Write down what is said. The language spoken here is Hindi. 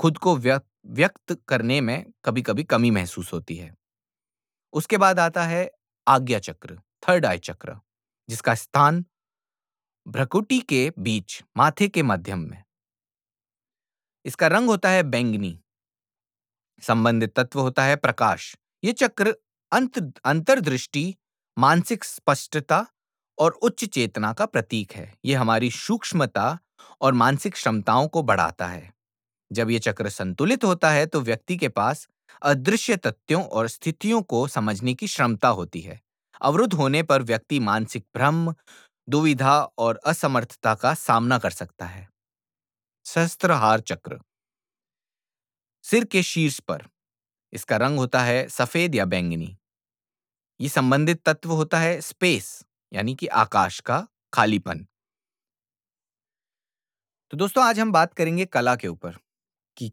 खुद को व्यक्त करने में कभी-कभी कमी महसूस होती है। उसके बाद आता है आज्ञा चक्र, थर्ड आई चक्र, जिसका स्थान भ्रुकुटी के बीच माथे के मध्यम में। इसका रंग होता है बैंगनी। संबंधित तत्व होता है प्रकाश। ये चक्र अंतर्दृष्टि, मानसिक स्पष्टता और उच्च चेतना का प्रतीक है। ये हमारी सूक्ष्मता और मानसिक क्षमताओं को बढ़ाता है। जब ये चक्र संतुलित होता है तो व्यक्ति के पास अदृश्य तथ्यों और स्थितियों को समझने की क्षमता होती है। अवरुद्ध होने पर व्यक्ति मानसिक भ्रम, दुविधा और असमर्थता का सामना कर सकता है। सहस्त्रहार चक्र, सिर के शीर्ष पर। इसका रंग होता है सफेद या बैंगनी। ये संबंधित तत्व होता है स्पेस, यानी कि आकाश का खालीपन। तो दोस्तों, आज हम बात करेंगे कला के ऊपर।